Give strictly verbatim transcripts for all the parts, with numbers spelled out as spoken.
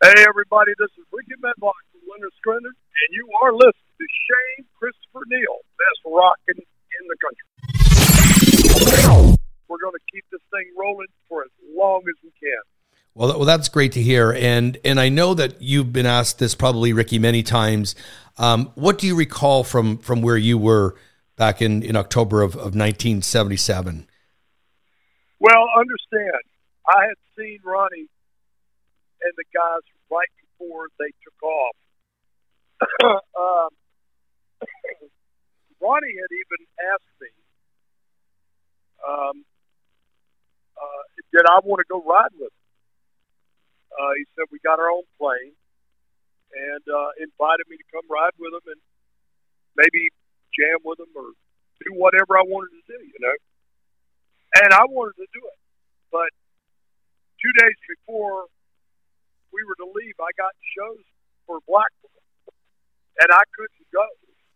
Hey, everybody, this is Ricky Medlock from Leonard Scrinder, and you are listening to Shane Christopher Neal, best rocking in the country. We're going to keep this thing rolling for as long as we can. Well, well, that's great to hear, and and I know that you've been asked this probably, Ricky, many times. Um, what do you recall from from where you were back in, in October of, of nineteen seventy-seven? Well, understand, I had seen Ronnie and the guys right before they took off. um, Ronnie had even asked me, um, uh, did I want to go ride with him? Uh, he said, we got our own plane, and uh, invited me to come ride with him and maybe jam with him or do whatever I wanted to do, you know. And I wanted to do it. But two days before we were to leave, I got shows for Blackpool, and I couldn't go.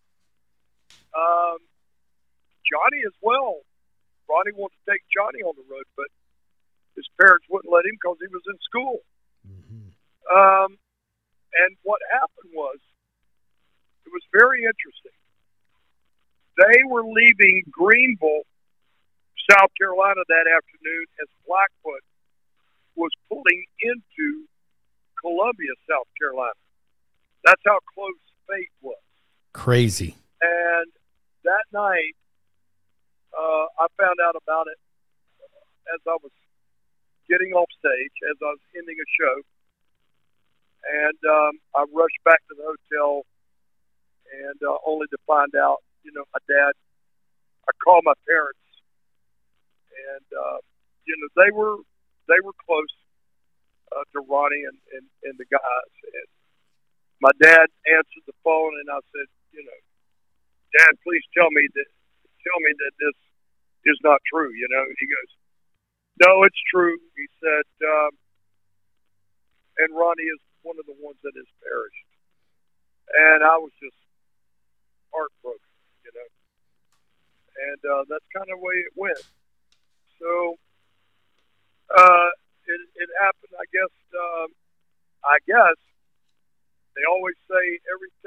Um, Johnny as well. Ronnie wanted to take Johnny on the road, but his parents wouldn't let him because he was in school. Mm-hmm. Um, and what happened was, it was very interesting. They were leaving Greenville, South Carolina that afternoon as Blackfoot was pulling into Columbia, South Carolina. That's how close fate was. Crazy. And that night, uh, I found out about it as I was getting off stage, as I was ending a show. And um, I rushed back to the hotel, and uh, only to find out, you know, my dad, I called my parents, and, uh, you know, they were they were close uh, to Ronnie and, and, and the guys. And my dad answered the phone, and I said, you know, Dad, please tell me that tell me that this is not true. You know, he goes, no, it's true. He said, um, and Ronnie is one of the ones that has perished. And I was just heartbroken, you know. And uh, that's kind of the way it went. So uh, it, it happened, I guess. Um, I guess they always say everything